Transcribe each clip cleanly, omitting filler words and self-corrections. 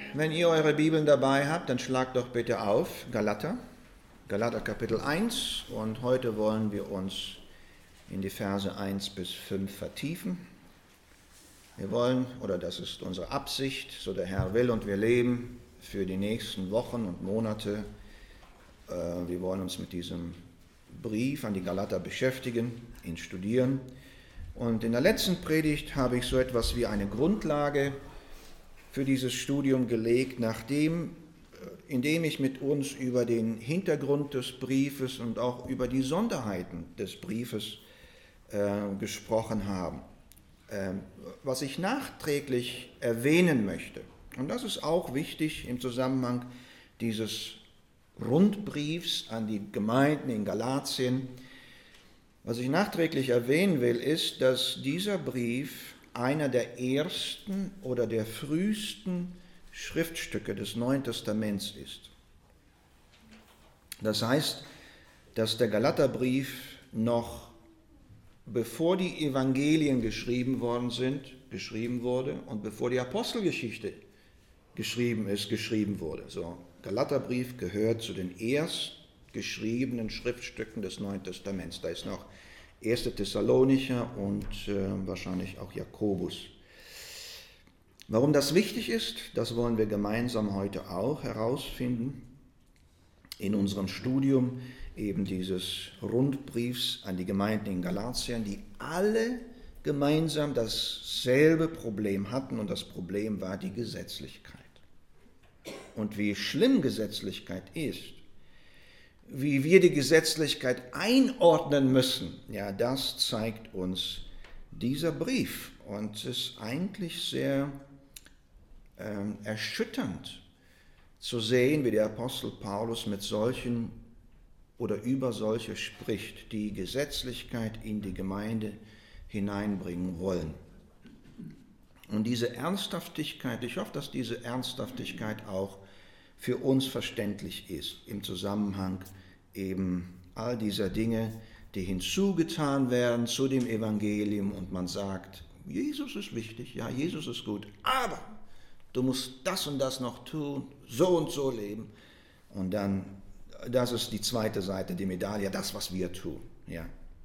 wenn ihr eure Bibeln dabei habt, dann schlagt doch bitte auf Galater Kapitel 1, und heute wollen wir uns in die Verse 1 bis 5 vertiefen. Wir wollen, oder das ist unsere Absicht, so der Herr will und wir leben für die nächsten Wochen und Monate. Wir wollen uns mit diesem Brief an die Galater beschäftigen, ihn studieren. Und in der letzten Predigt habe ich so etwas wie eine Grundlage für dieses Studium gelegt, indem ich mit uns über den Hintergrund des Briefes und auch über die Sonderheiten des Briefes gesprochen habe. Was ich nachträglich erwähnen möchte, und das ist auch wichtig im Zusammenhang dieses Rundbriefs an die Gemeinden in Galatien, was ich nachträglich erwähnen will, ist, dass dieser Brief einer der ersten oder der frühesten Schriftstücke des Neuen Testaments ist. Das heißt, dass der Galaterbrief noch bevor die Evangelien geschrieben wurde und bevor die Apostelgeschichte geschrieben wurde. So, Galaterbrief gehört zu den erst geschriebenen Schriftstücken des Neuen Testaments. Da ist noch 1. Thessalonicher und wahrscheinlich auch Jakobus. Warum das wichtig ist, das wollen wir gemeinsam heute auch herausfinden in unserem Studium eben dieses Rundbriefs an die Gemeinden in Galatien, die alle gemeinsam dasselbe Problem hatten, und das Problem war die Gesetzlichkeit. Und wie schlimm Gesetzlichkeit ist, wie wir die Gesetzlichkeit einordnen müssen, ja, das zeigt uns dieser Brief. Und es ist eigentlich sehr erschütternd zu sehen, wie der Apostel Paulus mit solchen oder über solche spricht, die Gesetzlichkeit in die Gemeinde hineinbringen wollen. Und diese Ernsthaftigkeit, ich hoffe, dass diese Ernsthaftigkeit auch für uns verständlich ist, im Zusammenhang eben all dieser Dinge, die hinzugetan werden zu dem Evangelium, und man sagt, Jesus ist wichtig, ja, Jesus ist gut, aber du musst das und das noch tun, so und so leben. Und dann, das ist die zweite Seite der Medaille, das, was wir tun. Ja.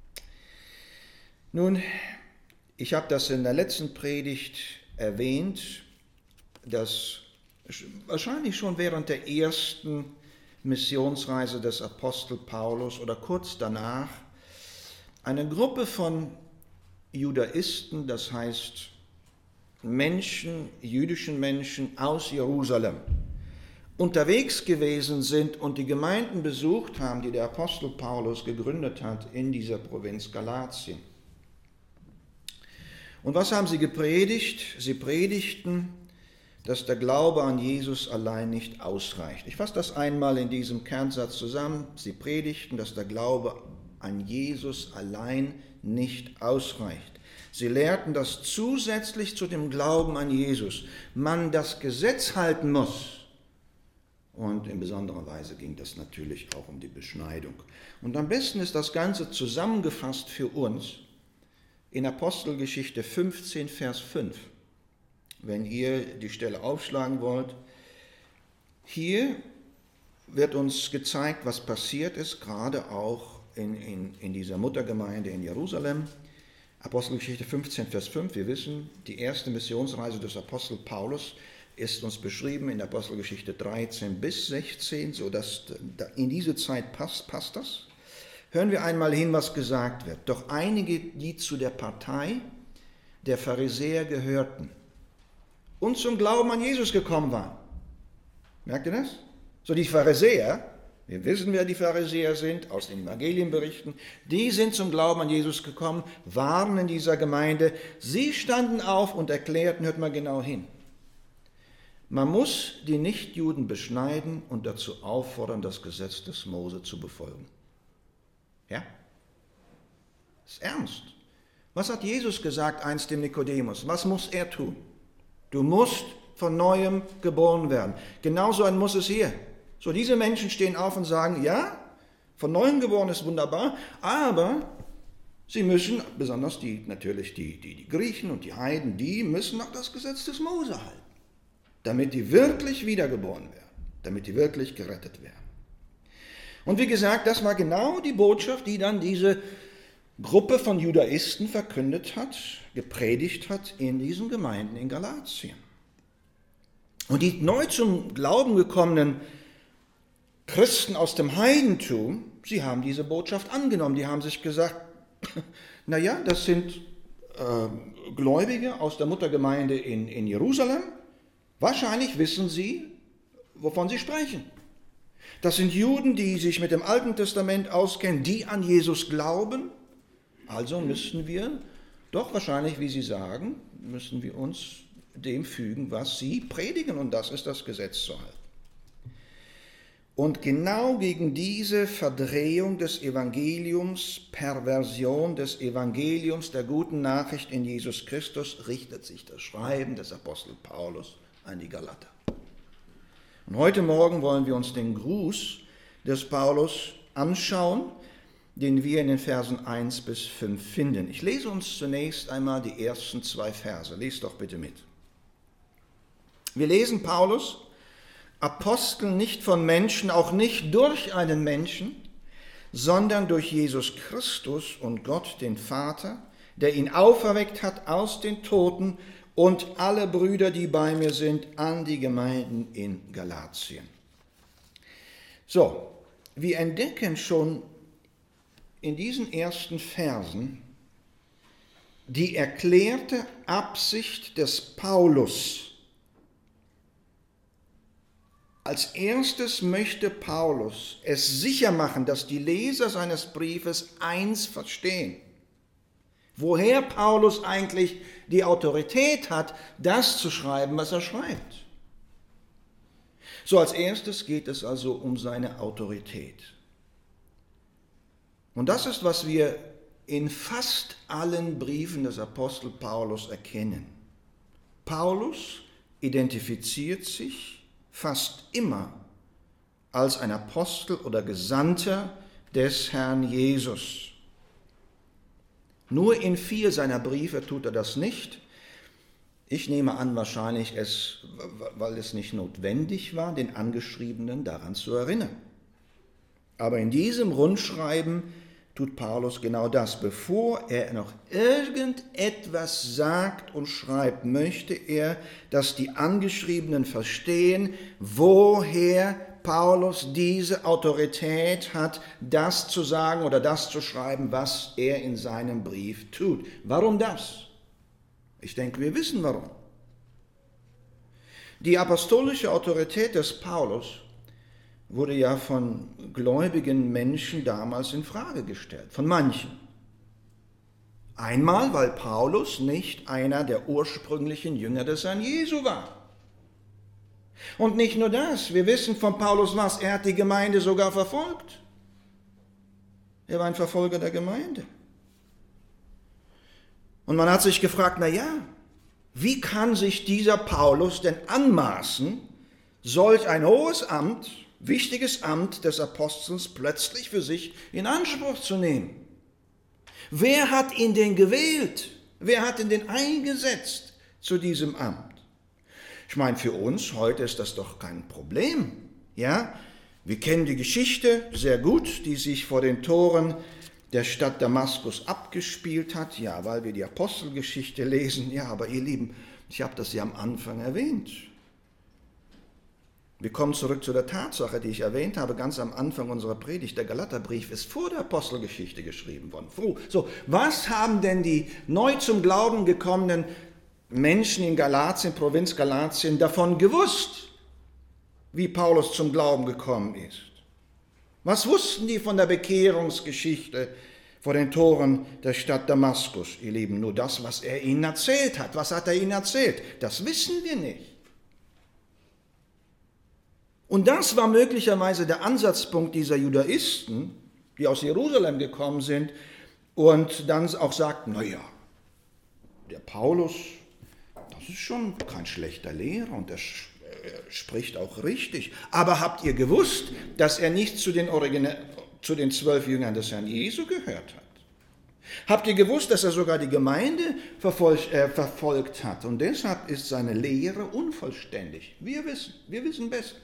Nun, ich habe das in der letzten Predigt erwähnt, dass wahrscheinlich schon während der ersten Missionsreise des Apostel Paulus oder kurz danach eine Gruppe von Judaisten, das heißt jüdischen Menschen aus Jerusalem, unterwegs gewesen sind und die Gemeinden besucht haben, die der Apostel Paulus gegründet hat in dieser Provinz Galatien. Und was haben sie gepredigt? Sie predigten, dass der Glaube an Jesus allein nicht ausreicht. Ich fasse das einmal in diesem Kernsatz zusammen. Sie predigten, dass der Glaube an Jesus allein nicht ausreicht. Sie lehrten, dass zusätzlich zu dem Glauben an Jesus man das Gesetz halten muss. Und in besonderer Weise ging das natürlich auch um die Beschneidung. Und am besten ist das Ganze zusammengefasst für uns in Apostelgeschichte 15, Vers 5. Wenn ihr die Stelle aufschlagen wollt. Hier wird uns gezeigt, was passiert ist, gerade auch in dieser Muttergemeinde in Jerusalem. Apostelgeschichte 15, Vers 5, wir wissen, die erste Missionsreise des Apostel Paulus ist uns beschrieben in Apostelgeschichte 13 bis 16, sodass in diese Zeit passt das. Hören wir einmal hin, was gesagt wird. Doch einige, die zu der Partei der Pharisäer gehörten und zum Glauben an Jesus gekommen waren. Merkt ihr das? So, die Pharisäer, wir wissen, wer die Pharisäer sind, aus den Evangelienberichten, die sind zum Glauben an Jesus gekommen, waren in dieser Gemeinde. Sie standen auf und erklärten, hört mal genau hin, man muss die Nichtjuden beschneiden und dazu auffordern, das Gesetz des Mose zu befolgen. Ja? Das ist ernst. Was hat Jesus gesagt einst dem Nikodemus? Was muss er tun? Du musst von Neuem geboren werden. Genauso ein muss es hier. So, diese Menschen stehen auf und sagen, ja, von Neuem geboren ist wunderbar, aber sie müssen, besonders die Griechen und die Heiden, die müssen auch das Gesetz des Mose halten. damit die wirklich wiedergeboren werden, damit die wirklich gerettet werden. Und wie gesagt, das war genau die Botschaft, die dann diese Gruppe von Judaisten verkündet hat, gepredigt hat in diesen Gemeinden in Galatien. Und die neu zum Glauben gekommenen Christen aus dem Heidentum, sie haben diese Botschaft angenommen. Die haben sich gesagt, naja, das sind Gläubige aus der Muttergemeinde in Jerusalem. Wahrscheinlich wissen sie, wovon sie sprechen. Das sind Juden, die sich mit dem Alten Testament auskennen, die an Jesus glauben. Also müssen wir doch wahrscheinlich, wie sie sagen, müssen wir uns dem fügen, was sie predigen. Und das ist das Gesetz zu halten. Und genau gegen diese Verdrehung des Evangeliums, Perversion des Evangeliums, der guten Nachricht in Jesus Christus, richtet sich das Schreiben des Apostel Paulus an die Galater. Und heute Morgen wollen wir uns den Gruß des Paulus anschauen, den wir in den Versen 1 bis 5 finden. Ich lese uns zunächst einmal die ersten 2 Verse. Lest doch bitte mit. Wir lesen Paulus, Apostel nicht von Menschen, auch nicht durch einen Menschen, sondern durch Jesus Christus und Gott, den Vater, der ihn auferweckt hat aus den Toten, und alle Brüder, die bei mir sind, an die Gemeinden in Galatien. So, wir entdecken schon in diesen ersten Versen die erklärte Absicht des Paulus. Als erstes möchte Paulus es sicher machen, dass die Leser seines Briefes eins verstehen: woher Paulus eigentlich die Autorität hat, das zu schreiben, was er schreibt. So, als erstes geht es also um seine Autorität. Und das ist, was wir in fast allen Briefen des Apostel Paulus erkennen. Paulus identifiziert sich fast immer als ein Apostel oder Gesandter des Herrn Jesus. Nur in 4 seiner Briefe tut er das nicht. Ich nehme an, wahrscheinlich weil es nicht notwendig war, den Angeschriebenen daran zu erinnern. Aber in diesem Rundschreiben tut Paulus genau das. Bevor er noch irgendetwas sagt und schreibt, möchte er, dass die Angeschriebenen verstehen, woher Paulus diese Autorität hat, das zu sagen oder das zu schreiben, was er in seinem Brief tut. Warum das? Ich denke, wir wissen warum. Die apostolische Autorität des Paulus wurde ja von gläubigen Menschen damals in Frage gestellt, von manchen. Einmal, weil Paulus nicht einer der ursprünglichen Jünger des Herrn Jesu war. Und nicht nur das, wir wissen von Paulus was, er hat die Gemeinde sogar verfolgt. Er war ein Verfolger der Gemeinde. Und man hat sich gefragt, wie kann sich dieser Paulus denn anmaßen, solch ein hohes Amt, wichtiges Amt des Apostels plötzlich für sich in Anspruch zu nehmen? Wer hat ihn denn gewählt? Wer hat ihn denn eingesetzt zu diesem Amt? Ich meine, für uns heute ist das doch kein Problem. Ja? Wir kennen die Geschichte sehr gut, die sich vor den Toren der Stadt Damaskus abgespielt hat. Ja, weil wir die Apostelgeschichte lesen. Ja, aber ihr Lieben, ich habe das ja am Anfang erwähnt. Wir kommen zurück zu der Tatsache, die ich erwähnt habe, ganz am Anfang unserer Predigt. Der Galaterbrief ist vor der Apostelgeschichte geschrieben worden. So, was haben denn die neu zum Glauben gekommenen Menschen in Galatien, Provinz Galatien, davon gewusst, wie Paulus zum Glauben gekommen ist? Was wussten die von der Bekehrungsgeschichte vor den Toren der Stadt Damaskus? Ihr Lieben, nur das, was er ihnen erzählt hat. Was hat er ihnen erzählt? Das wissen wir nicht. Und das war möglicherweise der Ansatzpunkt dieser Judaisten, die aus Jerusalem gekommen sind und dann auch sagten, der Paulus, das ist schon kein schlechter Lehrer und er spricht auch richtig. Aber habt ihr gewusst, dass er nicht zu den 12 Jüngern des Herrn Jesu gehört hat? Habt ihr gewusst, dass er sogar die Gemeinde verfolgt hat? Und deshalb ist seine Lehre unvollständig. Wir wissen besser.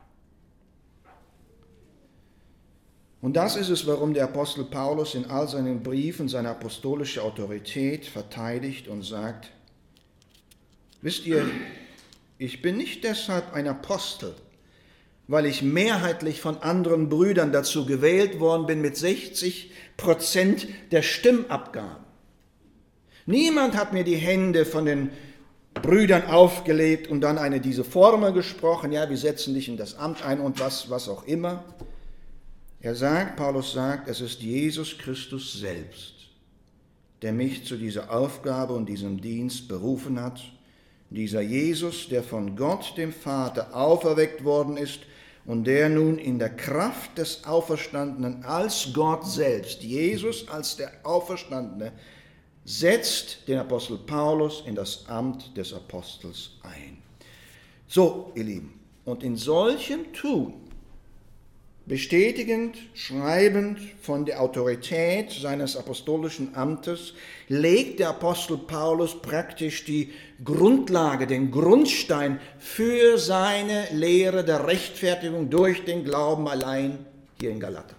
Und das ist es, warum der Apostel Paulus in all seinen Briefen seine apostolische Autorität verteidigt und sagt, wisst ihr, ich bin nicht deshalb ein Apostel, weil ich mehrheitlich von anderen Brüdern dazu gewählt worden bin mit 60% der Stimmabgaben. Niemand hat mir die Hände von den Brüdern aufgelegt und dann diese Formel gesprochen, ja, wir setzen dich in das Amt ein und was auch immer. Paulus sagt, es ist Jesus Christus selbst, der mich zu dieser Aufgabe und diesem Dienst berufen hat. Dieser Jesus, der von Gott, dem Vater, auferweckt worden ist und der nun in der Kraft des Auferstandenen als Gott selbst, Jesus als der Auferstandene, setzt den Apostel Paulus in das Amt des Apostels ein. So, ihr Lieben, und in solchem Tun, bestätigend, schreibend von der Autorität seines apostolischen Amtes, legt der Apostel Paulus praktisch die Grundlage, den Grundstein für seine Lehre der Rechtfertigung durch den Glauben allein hier in Galater.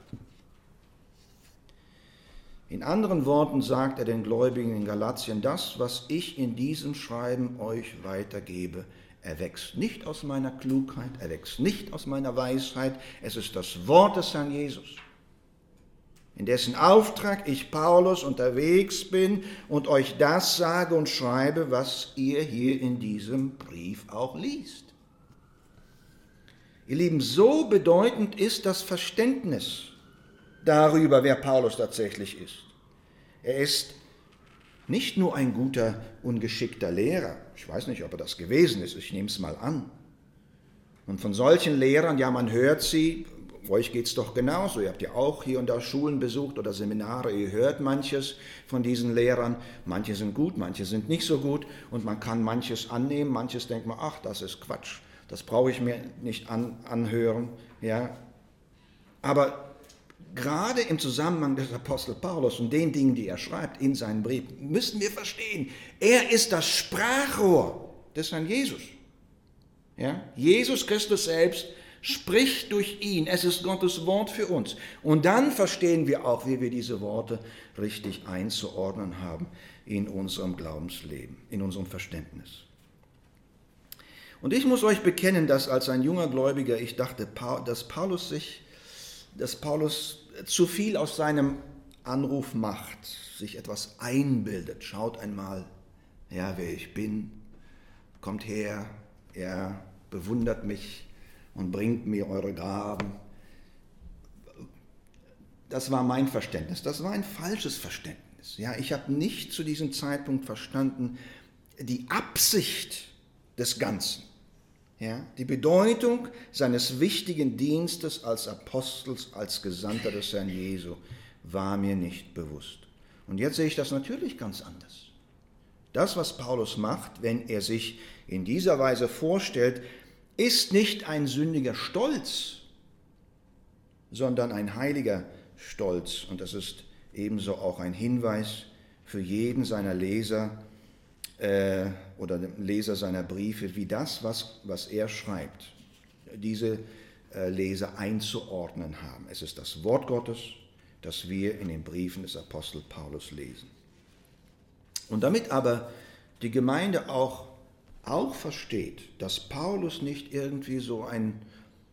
In anderen Worten sagt er den Gläubigen in Galatien, das, was ich in diesem Schreiben euch weitergebe, erwächst nicht aus meiner Klugheit, erwächst nicht aus meiner Weisheit, es ist das Wort des Herrn Jesus, in dessen Auftrag ich, Paulus, unterwegs bin und euch das sage und schreibe, was ihr hier in diesem Brief auch liest. Ihr Lieben, so bedeutend ist das Verständnis darüber, wer Paulus tatsächlich ist. Er ist nicht nur ein guter, ungeschickter Lehrer. Ich weiß nicht, ob er das gewesen ist, ich nehme es mal an. Und von solchen Lehrern, ja, man hört sie, euch geht es doch genauso, ihr habt ja auch hier und da Schulen besucht oder Seminare, ihr hört manches von diesen Lehrern, manche sind gut, manche sind nicht so gut und man kann manches annehmen, manches denkt man, ach, das ist Quatsch, das brauche ich mir nicht anhören. Ja. Aber gerade im Zusammenhang des Apostel Paulus und den Dingen, die er schreibt in seinen Briefen, müssen wir verstehen, er ist das Sprachrohr des Herrn Jesus. Ja? Jesus Christus selbst spricht durch ihn, es ist Gottes Wort für uns. Und dann verstehen wir auch, wie wir diese Worte richtig einzuordnen haben in unserem Glaubensleben, in unserem Verständnis. Und ich muss euch bekennen, dass als ein junger Gläubiger ich dachte, dass Paulus zu viel aus seinem Anruf macht, sich etwas einbildet. Schaut einmal, ja, wer ich bin, kommt her, er bewundert mich und bringt mir eure Gaben. Das war mein Verständnis, das war ein falsches Verständnis. Ja, ich habe nicht zu diesem Zeitpunkt verstanden die Absicht des Ganzen. Ja, die Bedeutung seines wichtigen Dienstes als Apostels, als Gesandter des Herrn Jesu war mir nicht bewusst. Und jetzt sehe ich das natürlich ganz anders. Das, was Paulus macht, wenn er sich in dieser Weise vorstellt, ist nicht ein sündiger Stolz, sondern ein heiliger Stolz. Und das ist ebenso auch ein Hinweis für jeden seiner Leser, oder dem Leser seiner Briefe, wie das, was er schreibt, diese Leser einzuordnen haben. Es ist das Wort Gottes, das wir in den Briefen des Apostels Paulus lesen. Und damit aber die Gemeinde auch versteht, dass Paulus nicht irgendwie so ein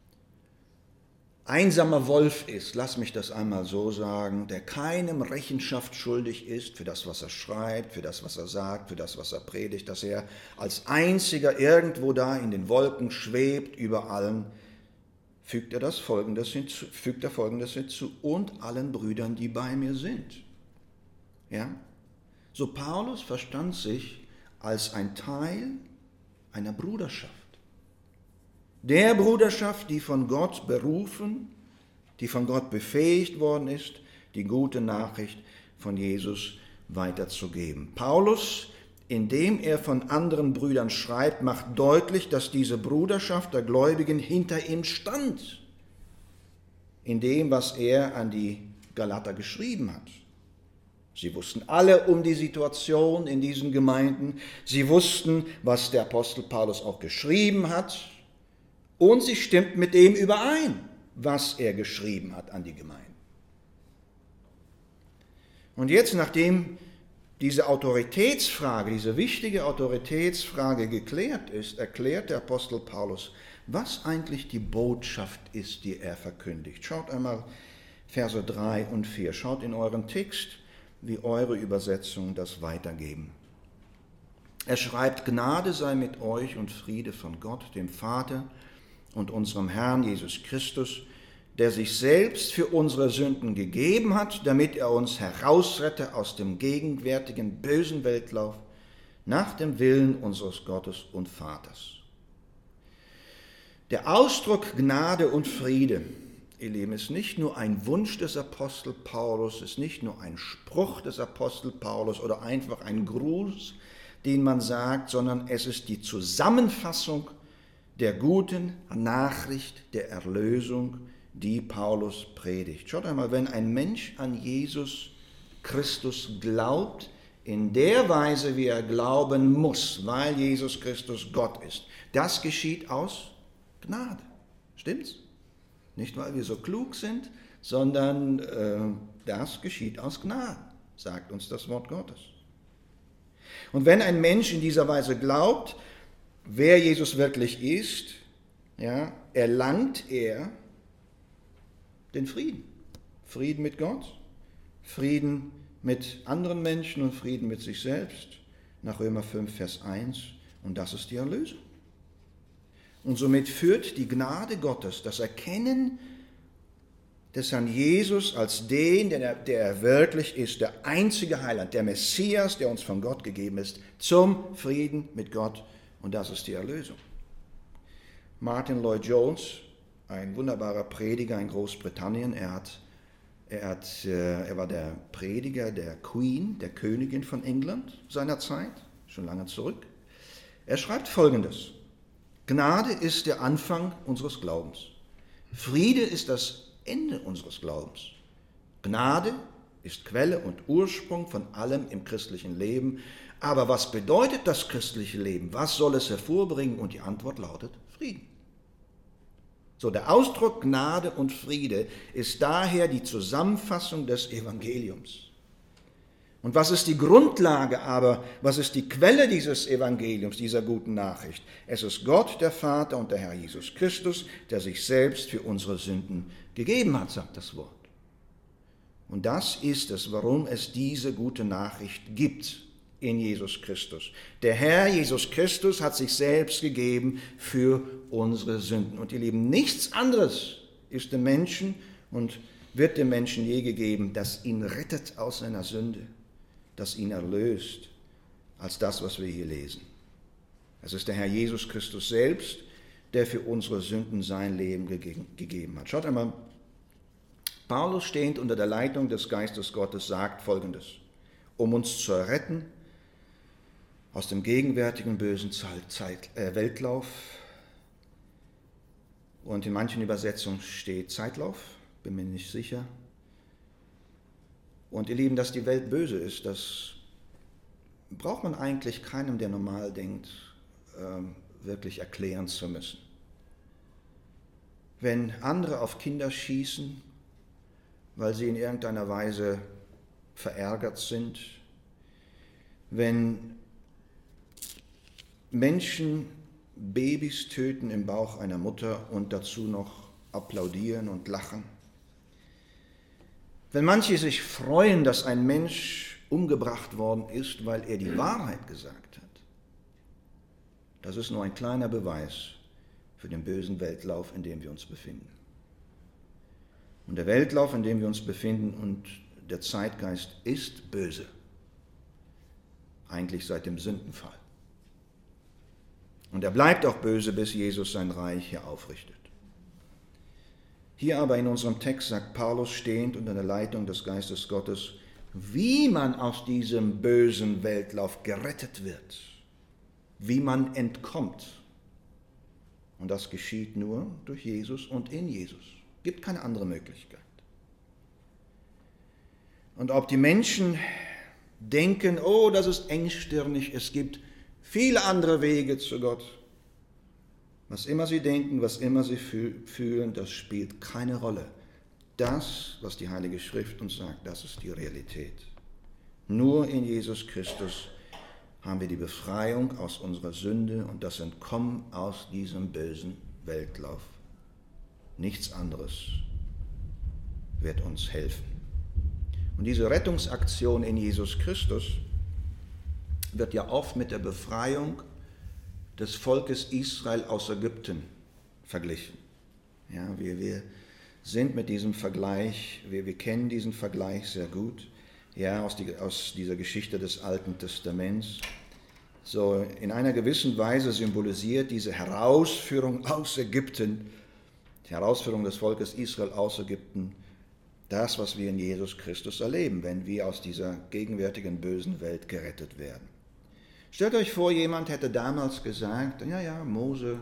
einsamer Wolf ist, lass mich das einmal so sagen, der keinem Rechenschaft schuldig ist für das, was er schreibt, für das, was er sagt, für das, was er predigt, dass er als einziger irgendwo da in den Wolken schwebt über allen, fügt er Folgendes hinzu, und allen Brüdern, die bei mir sind. Ja? So Paulus verstand sich als ein Teil einer Bruderschaft. Der Bruderschaft, die von Gott berufen, die von Gott befähigt worden ist, die gute Nachricht von Jesus weiterzugeben. Paulus, indem er von anderen Brüdern schreibt, macht deutlich, dass diese Bruderschaft der Gläubigen hinter ihm stand, in dem, was er an die Galater geschrieben hat. Sie wussten alle um die Situation in diesen Gemeinden. Sie wussten, was der Apostel Paulus auch geschrieben hat. Und sie stimmten mit dem überein, was er geschrieben hat an die Gemeinden. Und jetzt, nachdem diese Autoritätsfrage, diese wichtige Autoritätsfrage geklärt ist, erklärt der Apostel Paulus, was eigentlich die Botschaft ist, die er verkündigt. Schaut einmal Verse 3 und 4. Schaut in euren Text, wie eure Übersetzungen das weitergeben. Er schreibt, Gnade sei mit euch und Friede von Gott, dem Vater und unserem Herrn Jesus Christus, der sich selbst für unsere Sünden gegeben hat, damit er uns herausrette aus dem gegenwärtigen bösen Weltlauf nach dem Willen unseres Gottes und Vaters. Der Ausdruck Gnade und Friede, ihr Lieben, ist nicht nur ein Wunsch des Apostel Paulus, ist nicht nur ein Spruch des Apostel Paulus oder einfach ein Gruß, den man sagt, sondern es ist die Zusammenfassung der guten Nachricht der Erlösung, die Paulus predigt. Schaut einmal, wenn ein Mensch an Jesus Christus glaubt, in der Weise, wie er glauben muss, weil Jesus Christus Gott ist, das geschieht aus Gnade. Stimmt's? Nicht, weil wir so klug sind, sondern das geschieht aus Gnade, sagt uns das Wort Gottes. Und wenn ein Mensch in dieser Weise glaubt, wer Jesus wirklich ist, ja, erlangt er den Frieden. Frieden mit Gott, Frieden mit anderen Menschen und Frieden mit sich selbst, nach Römer 5, Vers 1. Und das ist die Erlösung. Und somit führt die Gnade Gottes, das Erkennen des Herrn Jesus als den, der er wirklich ist, der einzige Heiland, der Messias, der uns von Gott gegeben ist, zum Frieden mit Gott. Und das ist die Erlösung. Martin Lloyd-Jones, ein wunderbarer Prediger in Großbritannien, er war der Prediger der Queen, der Königin von England seiner Zeit, schon lange zurück. Er schreibt Folgendes: Gnade ist der Anfang unseres Glaubens. Friede ist das Ende unseres Glaubens. Gnade ist Quelle und Ursprung von allem im christlichen Leben. Aber was bedeutet das christliche Leben? Was soll es hervorbringen? Und die Antwort lautet Frieden. So, der Ausdruck Gnade und Friede ist daher die Zusammenfassung des Evangeliums. Und was ist die Grundlage aber, was ist die Quelle dieses Evangeliums, dieser guten Nachricht? Es ist Gott, der Vater und der Herr Jesus Christus, der sich selbst für unsere Sünden gegeben hat, sagt das Wort. Und das ist es, warum es diese gute Nachricht gibt in Jesus Christus. Der Herr Jesus Christus hat sich selbst gegeben für unsere Sünden. Und ihr Lieben, nichts anderes ist dem Menschen und wird dem Menschen je gegeben, das ihn rettet aus seiner Sünde, das ihn erlöst, als das, was wir hier lesen. Es ist der Herr Jesus Christus selbst, der für unsere Sünden sein Leben gegeben hat. Schaut einmal, Paulus, stehend unter der Leitung des Geistes Gottes, sagt Folgendes: Um uns zu erretten aus dem gegenwärtigen bösen Weltlauf, und in manchen Übersetzungen steht Zeitlauf, bin mir nicht sicher. Und ihr Lieben, dass die Welt böse ist, das braucht man eigentlich keinem, der normal denkt, wirklich erklären zu müssen. Wenn andere auf Kinder schießen, weil sie in irgendeiner Weise verärgert sind, wenn Menschen Babys töten im Bauch einer Mutter und dazu noch applaudieren und lachen, wenn manche sich freuen, dass ein Mensch umgebracht worden ist, weil er die Wahrheit gesagt hat, das ist nur ein kleiner Beweis für den bösen Weltlauf, in dem wir uns befinden. Und der Weltlauf, in dem wir uns befinden, und der Zeitgeist ist böse, eigentlich seit dem Sündenfall. Und er bleibt auch böse, bis Jesus sein Reich hier aufrichtet. Hier aber in unserem Text sagt Paulus, stehend unter der Leitung des Geistes Gottes, wie man aus diesem bösen Weltlauf gerettet wird, wie man entkommt. Und das geschieht nur durch Jesus und in Jesus. Es gibt keine andere Möglichkeit. Und ob die Menschen denken, oh, das ist engstirnig, es gibt viele andere Wege zu Gott. Was immer sie denken, was immer sie fühlen, das spielt keine Rolle. Das, was die Heilige Schrift uns sagt, das ist die Realität. Nur in Jesus Christus haben wir die Befreiung aus unserer Sünde und das Entkommen aus diesem bösen Weltlauf. Nichts anderes wird uns helfen. Und diese Rettungsaktion in Jesus Christus wird ja oft mit der Befreiung des Volkes Israel aus Ägypten verglichen. Ja, wir sind mit diesem Vergleich, wir kennen diesen Vergleich sehr gut, ja, aus dieser Geschichte des Alten Testaments. So in einer gewissen Weise symbolisiert diese Herausführung aus Ägypten, die Herausführung des Volkes Israel aus Ägypten, das, was wir in Jesus Christus erleben, wenn wir aus dieser gegenwärtigen bösen Welt gerettet werden. Stellt euch vor, jemand hätte damals gesagt, ja, Mose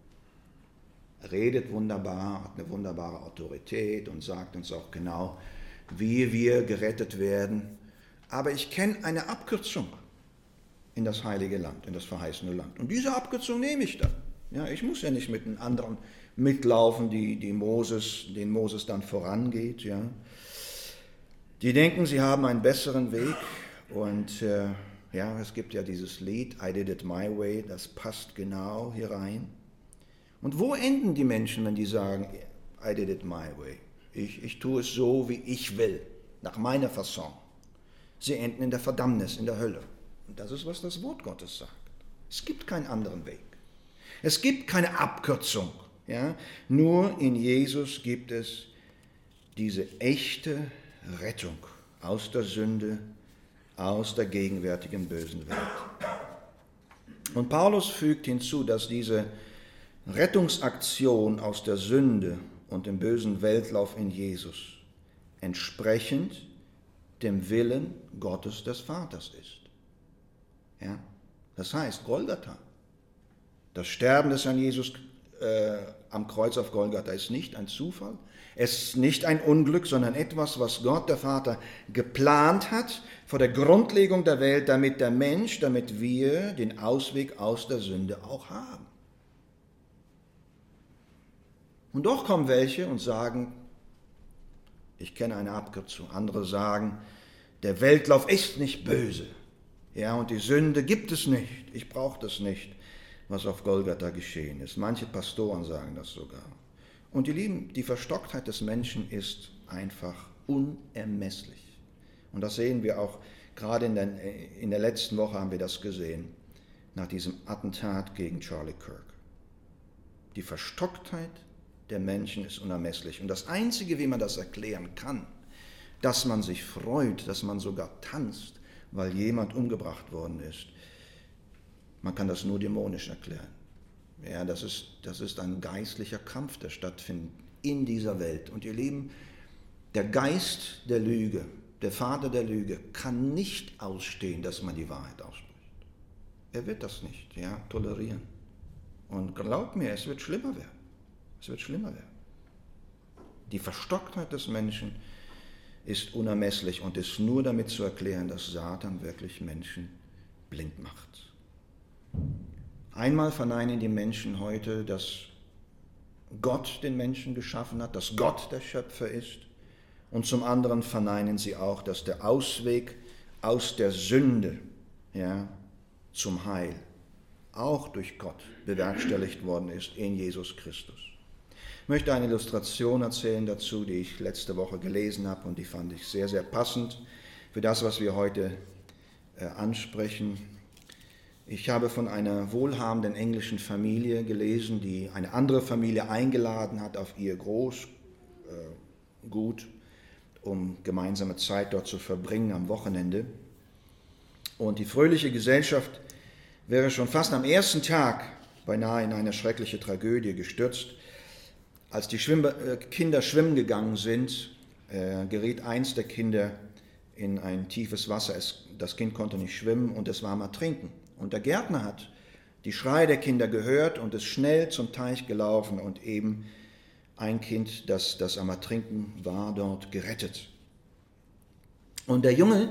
redet wunderbar, hat eine wunderbare Autorität und sagt uns auch genau, wie wir gerettet werden. Aber ich kenne eine Abkürzung in das heilige Land, in das verheißene Land. Und diese Abkürzung nehme ich dann. Ja, ich muss ja nicht mit den anderen mitlaufen, den Moses dann vorangeht. Ja. Die denken, sie haben einen besseren Weg. Und es gibt ja dieses Lied, I did it my way, das passt genau hier rein. Und wo enden die Menschen, wenn die sagen, I did it my way? Ich tue es so, wie ich will, nach meiner Fasson. Sie enden in der Verdammnis, in der Hölle. Und das ist, was das Wort Gottes sagt. Es gibt keinen anderen Weg. Es gibt keine Abkürzung. Ja? Nur in Jesus gibt es diese echte Rettung aus der Sünde, aus der gegenwärtigen bösen Welt. Und Paulus fügt hinzu, dass diese Rettungsaktion aus der Sünde und dem bösen Weltlauf in Jesus entsprechend dem Willen Gottes des Vaters ist. Ja? Das heißt, Golgatha, das Sterben des Herrn Jesus am Kreuz auf Golgatha ist nicht ein Zufall, es ist nicht ein Unglück, sondern etwas, was Gott, der Vater, geplant hat vor der Grundlegung der Welt, damit wir den Ausweg aus der Sünde auch haben. Und doch kommen welche und sagen, ich kenne eine Abkürzung. Andere sagen, der Weltlauf ist nicht böse. Ja, und die Sünde gibt es nicht. Ich brauche das nicht, was auf Golgatha geschehen ist. Manche Pastoren sagen das sogar. Und ihr Lieben, die Verstocktheit des Menschen ist einfach unermesslich. Und das sehen wir auch, gerade in der letzten Woche haben wir das gesehen, nach diesem Attentat gegen Charlie Kirk. Die Verstocktheit der Menschen ist unermesslich. Und das Einzige, wie man das erklären kann, dass man sich freut, dass man sogar tanzt, weil jemand umgebracht worden ist, man kann das nur dämonisch erklären. Ja, das ist ein geistlicher Kampf, der stattfindet in dieser Welt. Und ihr Lieben, der Geist der Lüge, der Vater der Lüge, kann nicht ausstehen, dass man die Wahrheit ausspricht. Er wird das nicht tolerieren. Und glaubt mir, es wird schlimmer werden. Es wird schlimmer werden. Die Verstocktheit des Menschen ist unermesslich und ist nur damit zu erklären, dass Satan wirklich Menschen blind macht. Einmal verneinen die Menschen heute, dass Gott den Menschen geschaffen hat, dass Gott der Schöpfer ist. Und zum anderen verneinen sie auch, dass der Ausweg aus der Sünde zum Heil auch durch Gott bewerkstelligt worden ist in Jesus Christus. Ich möchte eine Illustration erzählen dazu, die ich letzte Woche gelesen habe und die fand ich sehr, sehr passend für das, was wir heute ansprechen. Ich habe von einer wohlhabenden englischen Familie gelesen, die eine andere Familie eingeladen hat auf ihr Großgut, um gemeinsame Zeit dort zu verbringen am Wochenende. Und die fröhliche Gesellschaft wäre schon fast am ersten Tag beinahe in eine schreckliche Tragödie gestürzt. Als die Kinder schwimmen gegangen sind, geriet eins der Kinder in ein tiefes Wasser. Das Kind konnte nicht schwimmen und es war am Ertrinken. Und der Gärtner hat die Schreie der Kinder gehört und ist schnell zum Teich gelaufen und eben ein Kind, das am Ertrinken war, dort gerettet. Und der Junge,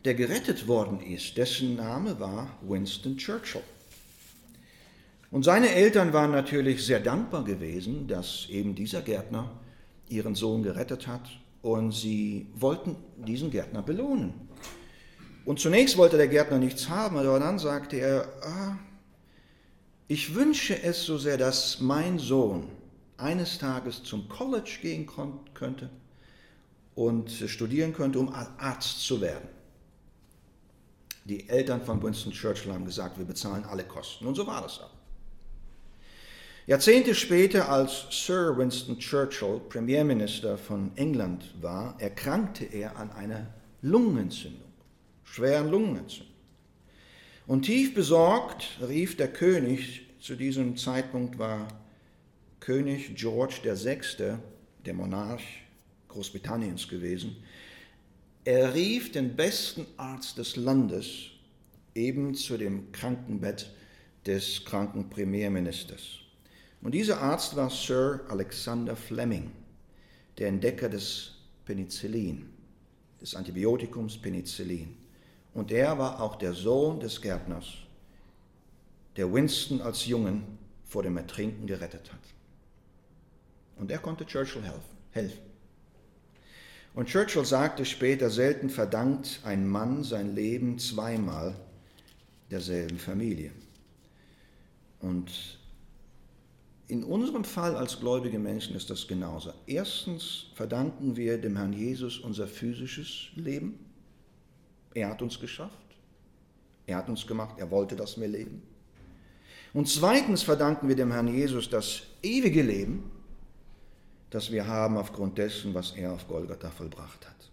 der gerettet worden ist, dessen Name war Winston Churchill. Und seine Eltern waren natürlich sehr dankbar gewesen, dass eben dieser Gärtner ihren Sohn gerettet hat, und sie wollten diesen Gärtner belohnen. Und zunächst wollte der Gärtner nichts haben, aber dann sagte er, ich wünsche es so sehr, dass mein Sohn eines Tages zum College gehen könnte und studieren könnte, um Arzt zu werden. Die Eltern von Winston Churchill haben gesagt, wir bezahlen alle Kosten. Und so war das auch. Jahrzehnte später, als Sir Winston Churchill Premierminister von England war, erkrankte er an einer Lungenentzündung, schweren Lungenentzündung. Und tief besorgt rief der König, zu diesem Zeitpunkt war König George VI., der Monarch Großbritanniens gewesen, er rief den besten Arzt des Landes eben zu dem Krankenbett des kranken Premierministers. Und dieser Arzt war Sir Alexander Fleming, der Entdecker des Penicillin, des Antibiotikums Penicillin. Und er war auch der Sohn des Gärtners, der Winston als Jungen vor dem Ertrinken gerettet hat. Und er konnte Churchill helfen. Und Churchill sagte später, selten verdankt ein Mann sein Leben zweimal derselben Familie. Und in unserem Fall als gläubige Menschen ist das genauso. Erstens verdanken wir dem Herrn Jesus unser physisches Leben. Er hat uns geschafft. Er hat uns gemacht. Er wollte, dass wir leben. Und zweitens verdanken wir dem Herrn Jesus das ewige Leben, das wir haben aufgrund dessen, was er auf Golgatha vollbracht hat.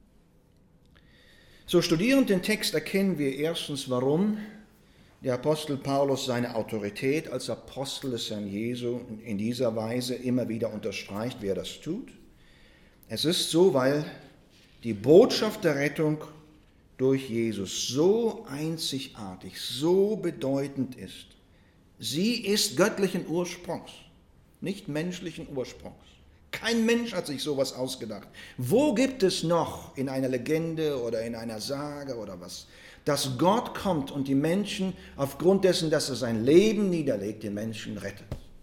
So, studierend den Text erkennen wir erstens, warum der Apostel Paulus seine Autorität als Apostel des Herrn Jesu in dieser Weise immer wieder unterstreicht, wer das tut. Es ist so, weil die Botschaft der Rettung durch Jesus so einzigartig, so bedeutend ist. Sie ist göttlichen Ursprungs, nicht menschlichen Ursprungs. Kein Mensch hat sich sowas ausgedacht. Wo gibt es noch in einer Legende oder in einer Sage oder was, dass Gott kommt und die Menschen aufgrund dessen, dass er sein Leben niederlegt, den Menschen rettet?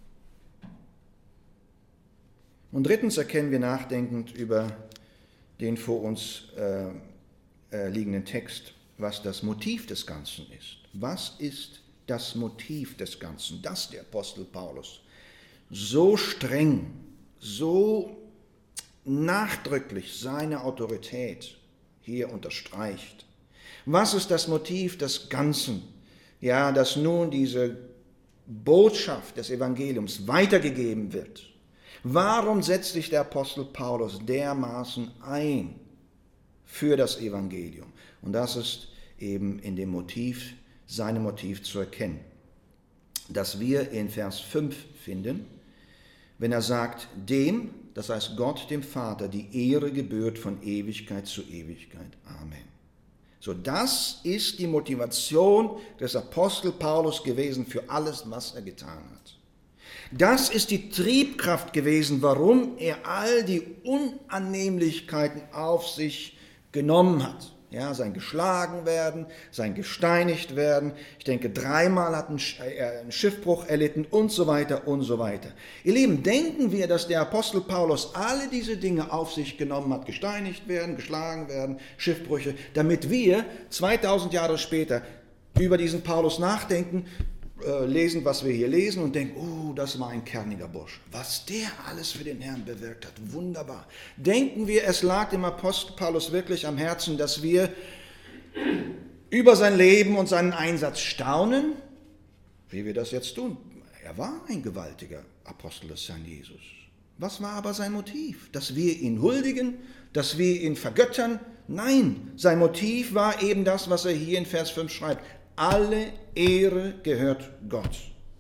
Und drittens erkennen wir nachdenkend über den vor uns liegenden Text, was das Motiv des Ganzen ist. Was ist das Motiv des Ganzen, dass der Apostel Paulus so streng, so nachdrücklich seine Autorität hier unterstreicht? Was ist das Motiv des Ganzen? Ja, dass nun diese Botschaft des Evangeliums weitergegeben wird. Warum setzt sich der Apostel Paulus dermaßen ein für das Evangelium? Und das ist eben in dem Motiv, seinem Motiv zu erkennen. Das wir in Vers 5 finden, wenn er sagt, dem, das heißt Gott, dem Vater, die Ehre gebührt von Ewigkeit zu Ewigkeit. Amen. So, das ist die Motivation des Apostel Paulus gewesen für alles, was er getan hat. Das ist die Triebkraft gewesen, warum er all die Unannehmlichkeiten auf sich genommen hat. Ja, sein geschlagen werden, sein gesteinigt werden. Ich denke, 3-mal hat er einen Schiffbruch erlitten und so weiter und so weiter. Ihr Lieben, denken wir, dass der Apostel Paulus alle diese Dinge auf sich genommen hat, gesteinigt werden, geschlagen werden, Schiffbrüche, damit wir 2000 Jahre später über diesen Paulus nachdenken, lesen, was wir hier lesen und denken, oh, das war ein kerniger Bursch. Was der alles für den Herrn bewirkt hat, wunderbar. Denken wir, es lag dem Apostel Paulus wirklich am Herzen, dass wir über sein Leben und seinen Einsatz staunen, wie wir das jetzt tun. Er war ein gewaltiger Apostel des Herrn Jesus. Was war aber sein Motiv? Dass wir ihn huldigen, dass wir ihn vergöttern? Nein, sein Motiv war eben das, was er hier in Vers 5 schreibt. Alle Ehre gehört Gott.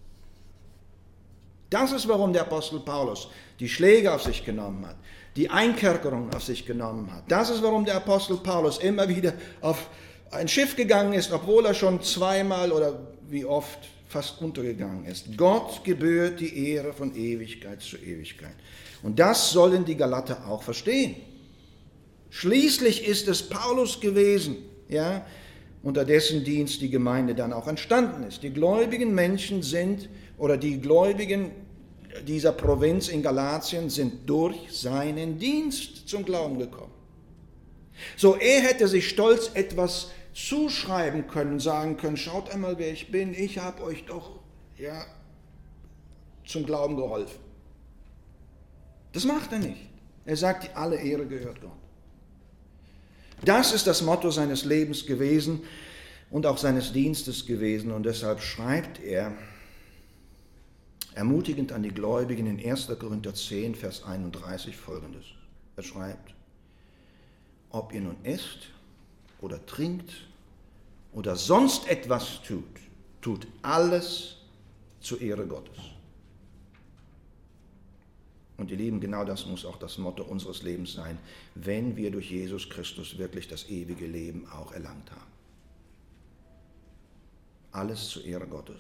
Das ist, warum der Apostel Paulus die Schläge auf sich genommen hat, die Einkerkerung auf sich genommen hat. Das ist, warum der Apostel Paulus immer wieder auf ein Schiff gegangen ist, obwohl er schon 2-mal oder wie oft fast untergegangen ist. Gott gebührt die Ehre von Ewigkeit zu Ewigkeit. Und das sollen die Galater auch verstehen. Schließlich ist es Paulus gewesen, ja, unter dessen Dienst die Gemeinde dann auch entstanden ist. Die gläubigen Menschen sind, oder die Gläubigen dieser Provinz in Galatien sind durch seinen Dienst zum Glauben gekommen. So, er hätte sich stolz etwas zuschreiben können, sagen können, schaut einmal, wer ich bin, ich habe euch doch zum Glauben geholfen. Das macht er nicht. Er sagt, alle Ehre gehört Gott. Das ist das Motto seines Lebens gewesen und auch seines Dienstes gewesen. Und deshalb schreibt er, ermutigend an die Gläubigen in 1. Korinther 10, Vers 31 folgendes. Er schreibt, ob ihr nun esst oder trinkt oder sonst etwas tut, tut alles zur Ehre Gottes. Und ihr Lieben, genau das muss auch das Motto unseres Lebens sein, wenn wir durch Jesus Christus wirklich das ewige Leben auch erlangt haben. Alles zur Ehre Gottes.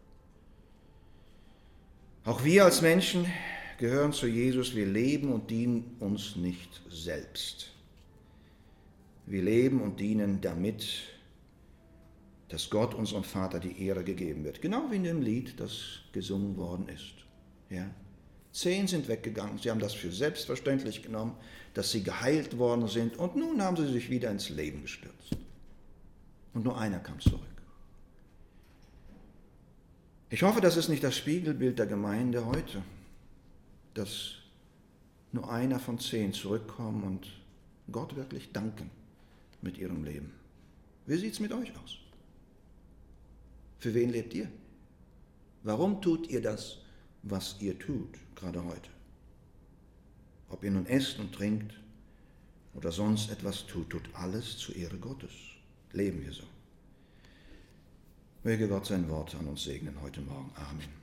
Auch wir als Menschen gehören zu Jesus, wir leben und dienen uns nicht selbst. Wir leben und dienen damit, dass Gott, unserem Vater, die Ehre gegeben wird. Genau wie in dem Lied, das gesungen worden ist. Ja? 10 sind weggegangen, sie haben das für selbstverständlich genommen, dass sie geheilt worden sind und nun haben sie sich wieder ins Leben gestürzt. Und nur einer kam zurück. Ich hoffe, das ist nicht das Spiegelbild der Gemeinde heute, dass nur einer von 10 zurückkommen und Gott wirklich danken mit ihrem Leben. Wie sieht es mit euch aus? Für wen lebt ihr? Warum tut ihr das, was ihr tut, gerade heute? Ob ihr nun esst und trinkt oder sonst etwas tut, tut alles zur Ehre Gottes. Leben wir so. Möge Gott sein Wort an uns segnen heute Morgen. Amen.